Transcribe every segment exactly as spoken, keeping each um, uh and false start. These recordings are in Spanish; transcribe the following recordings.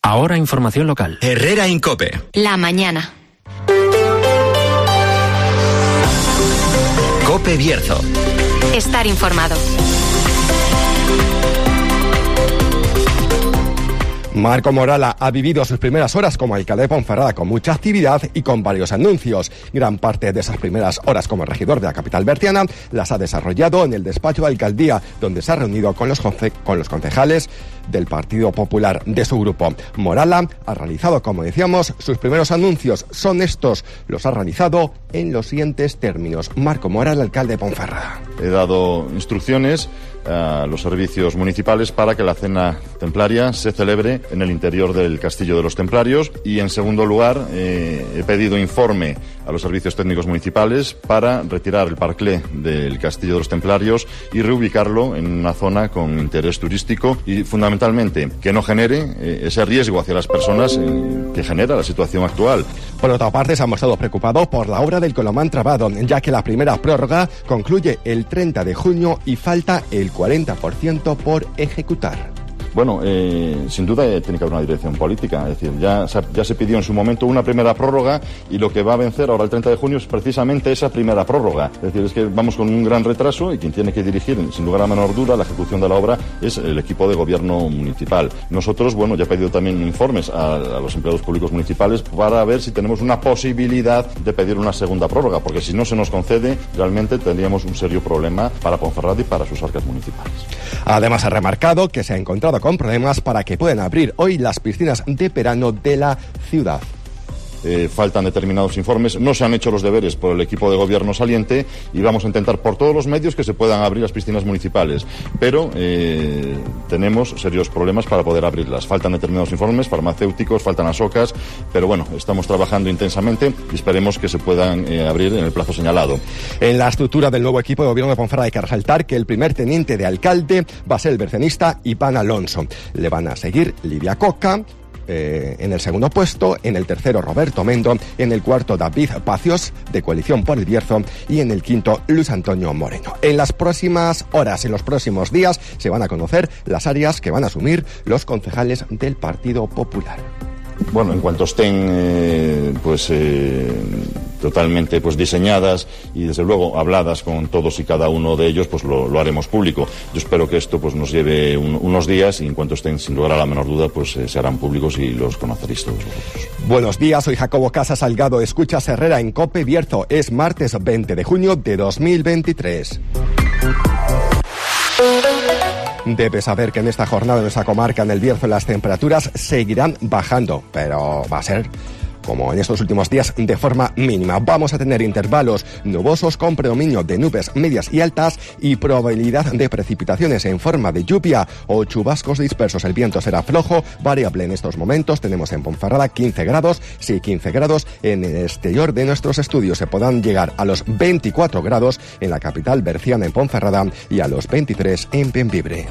Ahora información local. Herrera Incope. La mañana. Cope Bierzo. Estar informado. Marco Morala ha vivido sus primeras horas como alcalde de Ponferrada con mucha actividad y con varios anuncios. Gran parte de esas primeras horas como regidor de la capital berciana las ha desarrollado en el despacho de alcaldía, donde se ha reunido con los, conce- con los concejales del Partido Popular de su grupo. Morala ha realizado, como decíamos, sus primeros anuncios. Son estos. Los ha realizado en los siguientes términos. Marco Morala, alcalde de Ponferrada. He dado instrucciones a los servicios municipales para que la cena templaria se celebre en el interior del Castillo de los Templarios y, en segundo lugar, eh, he pedido informe a los servicios técnicos municipales para retirar el parclé del Castillo de los Templarios y reubicarlo en una zona con interés turístico y, fundamentalmente, que no genere eh, ese riesgo hacia las personas eh, que genera la situación actual. Por otra parte, se ha mostrado preocupado por la obra del Colomán Trabado, ya que la primera prórroga concluye el treinta de junio y falta el cuarenta por ciento por ejecutar. Bueno, eh, sin duda eh, tiene que haber una dirección política. Es decir, ya, ya se pidió en su momento una primera prórroga y lo que va a vencer ahora el treinta de junio es precisamente esa primera prórroga. Es decir, es que vamos con un gran retraso y quien tiene que dirigir, sin lugar a menor duda, la ejecución de la obra es el equipo de gobierno municipal. Nosotros, bueno, ya he pedido también informes a, a los empleados públicos municipales para ver si tenemos una posibilidad de pedir una segunda prórroga, porque si no se nos concede, realmente tendríamos un serio problema para Ponferrada y para sus arcas municipales. Además, ha remarcado que se ha encontrado con problemas para que puedan abrir hoy las piscinas de verano de la ciudad. Eh, faltan determinados informes, no se han hecho los deberes por el equipo de gobierno saliente y vamos a intentar por todos los medios que se puedan abrir las piscinas municipales, pero eh, tenemos serios problemas para poder abrirlas. Faltan determinados informes farmacéuticos, faltan asocas, pero bueno, estamos trabajando intensamente y esperemos que se puedan eh, abrir en el plazo señalado. En la estructura del nuevo equipo de gobierno de Ponferrada hay que resaltar que el primer teniente de alcalde va a ser el bercenista Iván Alonso. Le van a seguir Lidia Coca, Eh, en el segundo puesto, en el tercero Roberto Mendo, en el cuarto David Pacios de Coalición por el Bierzo y en el quinto Luis Antonio Moreno. En las próximas horas, en los próximos días, se van a conocer las áreas que van a asumir los concejales del Partido Popular. Bueno, en cuanto estén eh, pues eh, totalmente pues diseñadas y desde luego habladas con todos y cada uno de ellos, pues lo, lo haremos público. Yo espero que esto pues nos lleve un, unos días y en cuanto estén, sin lugar a la menor duda, pues eh, se harán públicos y los conoceréis todos vosotros. Buenos días, soy Jacobo Casa Salgado. Escuchas Herrera en Cope Bierzo. Es martes veinte de junio de dos mil veintitrés. Debes saber que en esta jornada en nuestra comarca, en el Bierzo, las temperaturas seguirán bajando, pero va a ser, como en estos últimos días, de forma mínima. Vamos a tener intervalos nubosos con predominio de nubes medias y altas y probabilidad de precipitaciones en forma de lluvia o chubascos dispersos. El viento será flojo, variable en estos momentos. Tenemos en Ponferrada quince grados, sí, quince grados. En el exterior de nuestros estudios se podrán llegar a los veinticuatro grados en la capital berciana, en Ponferrada, y a los veintitrés en Bembibre.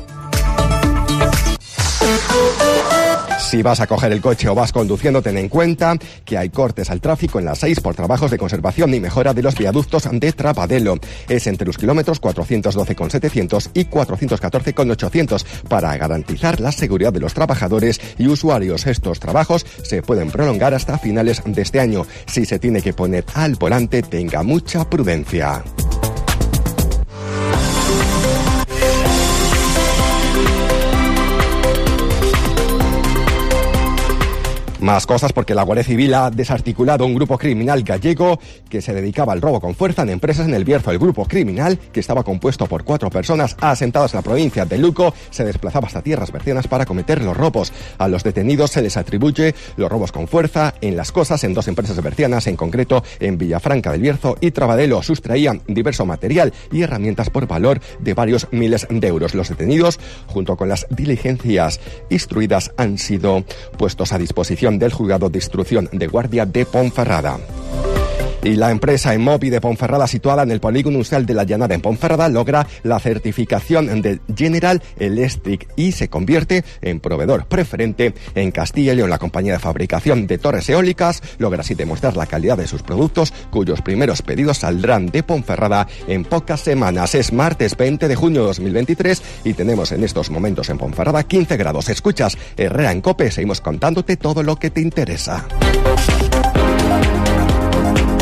Si vas a coger el coche o vas conduciendo, ten en cuenta que hay cortes al tráfico en la seis por trabajos de conservación y mejora de los viaductos de Trapalelo. Es entre los kilómetros cuatrocientos doce con setecientos y cuatrocientos catorce con ochocientos para garantizar la seguridad de los trabajadores y usuarios. Estos trabajos se pueden prolongar hasta finales de este año. Si se tiene que poner al volante, tenga mucha prudencia. Más cosas, porque la Guardia Civil ha desarticulado un grupo criminal gallego que se dedicaba al robo con fuerza en empresas en el Bierzo. El grupo criminal, que estaba compuesto por cuatro personas asentadas en la provincia de Lugo, se desplazaba hasta tierras bercianas para cometer los robos. A los detenidos se les atribuye los robos con fuerza en Las Cosas, en dos empresas bercianas, en concreto en Villafranca del Bierzo y Trabadelo. Sustraían diverso material y herramientas por valor de varios miles de euros. Los detenidos, junto con las diligencias instruidas, han sido puestos a disposición del Juzgado de Instrucción de Guardia de Ponferrada. Y la empresa Emopi de Ponferrada, situada en el polígono industrial de la Llanada en Ponferrada, logra la certificación de General Electric y se convierte en proveedor preferente en Castilla y León. La compañía de fabricación de torres eólicas logra así demostrar la calidad de sus productos, cuyos primeros pedidos saldrán de Ponferrada en pocas semanas. Es martes veinte de junio de dos mil veintitrés y tenemos en estos momentos en Ponferrada quince grados. Escuchas Herrera en COPE, seguimos contándote todo lo que te interesa.